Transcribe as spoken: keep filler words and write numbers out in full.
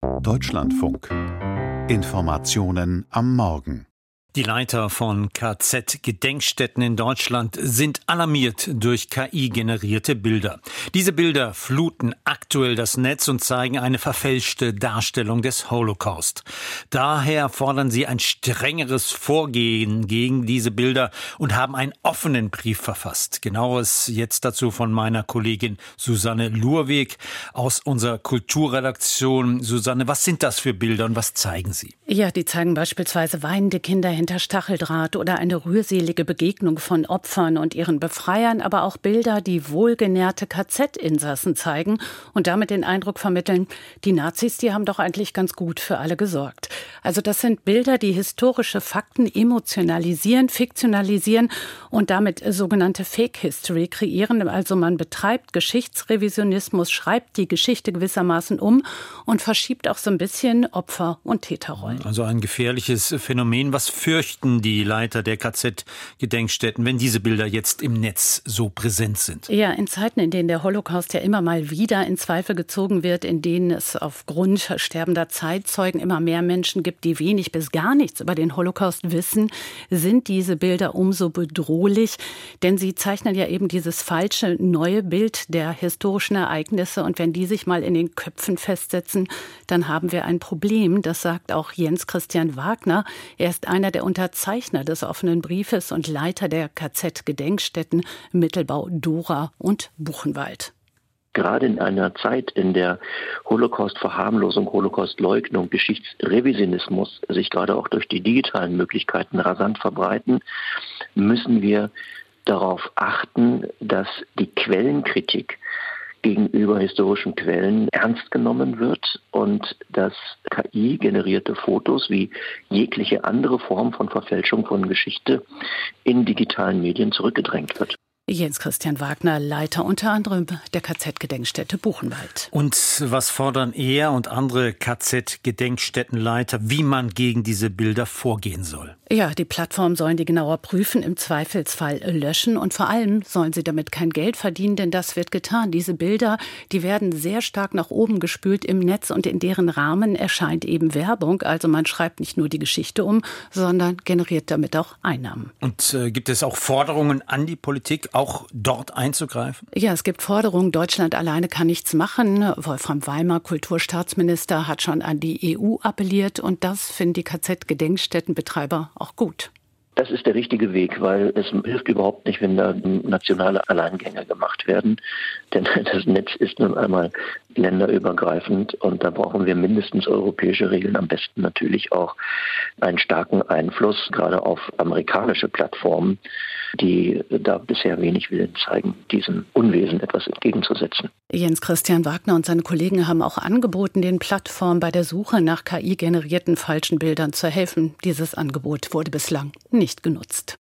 Deutschlandfunk. Informationen am Morgen. Die Leiter von K Z-Gedenkstätten in Deutschland sind alarmiert durch K I-generierte Bilder. Diese Bilder fluten aktuell das Netz und zeigen eine verfälschte Darstellung des Holocaust. Daher fordern sie ein strengeres Vorgehen gegen diese Bilder und haben einen offenen Brief verfasst. Genaueres jetzt dazu von meiner Kollegin Susanne Lurweg aus unserer Kulturredaktion. Susanne, was sind das für Bilder und was zeigen sie? Ja, die zeigen beispielsweise weinende Kinder hinter Stacheldraht oder eine rührselige Begegnung von Opfern und ihren Befreiern, aber auch Bilder, die wohlgenährte K Z-Insassen zeigen und damit den Eindruck vermitteln, die Nazis, die haben doch eigentlich ganz gut für alle gesorgt. Also das sind Bilder, die historische Fakten emotionalisieren, fiktionalisieren und damit sogenannte Fake History kreieren. Also man betreibt Geschichtsrevisionismus, schreibt die Geschichte gewissermaßen um und verschiebt auch so ein bisschen Opfer- und Täterrollen. Also ein gefährliches Phänomen. Was fürchten die Leiter der K Z-Gedenkstätten, wenn diese Bilder jetzt im Netz so präsent sind? Ja, in Zeiten, in denen der Holocaust ja immer mal wieder in Zweifel gezogen wird, in denen es aufgrund sterbender Zeitzeugen immer mehr Menschen gibt, die wenig bis gar nichts über den Holocaust wissen, sind diese Bilder umso bedrohlich, denn sie zeichnen ja eben dieses falsche neue Bild der historischen Ereignisse und wenn die sich mal in den Köpfen festsetzen, dann haben wir ein Problem. Das sagt auch Jens Christian Wagner. Er ist einer der Unterzeichner des offenen Briefes und Leiter der K Z-Gedenkstätten Mittelbau, Dora und Buchenwald. Gerade in einer Zeit, in der Holocaust-Verharmlosung, Holocaust-Leugnung, Geschichtsrevisionismus sich gerade auch durch die digitalen Möglichkeiten rasant verbreiten, müssen wir darauf achten, dass die Quellenkritik gegenüber historischen Quellen ernst genommen wird und dass K I-generierte Fotos wie jegliche andere Form von Verfälschung von Geschichte in digitalen Medien zurückgedrängt wird. Jens Christian Wagner, Leiter unter anderem der K Z-Gedenkstätte Buchenwald. Und was fordern er und andere K Z-Gedenkstättenleiter, wie man gegen diese Bilder vorgehen soll? Ja, die Plattformen sollen die genauer prüfen, im Zweifelsfall löschen und vor allem sollen sie damit kein Geld verdienen, denn das wird getan. Diese Bilder, die werden sehr stark nach oben gespült im Netz und in deren Rahmen erscheint eben Werbung. Also man schreibt nicht nur die Geschichte um, sondern generiert damit auch Einnahmen. Und äh, gibt es auch Forderungen an die Politik, auch dort einzugreifen? Ja, es gibt Forderungen. Deutschland alleine kann nichts machen. Wolfram Weimer, Kulturstaatsminister, hat schon an die E U appelliert und das finden die K Z-Gedenkstättenbetreiber auch gut. Das ist der richtige Weg, weil es hilft überhaupt nicht, wenn da nationale Alleingänge gemacht werden. Denn das Netz ist nun einmal länderübergreifend und da brauchen wir mindestens europäische Regeln, am besten natürlich auch einen starken Einfluss, gerade auf amerikanische Plattformen, die da bisher wenig Willen zeigen, diesem Unwesen etwas entgegenzusetzen. Jens Christian Wagner und seine Kollegen haben auch angeboten, den Plattformen bei der Suche nach K I-generierten falschen Bildern zu helfen. Dieses Angebot wurde bislang nicht genutzt.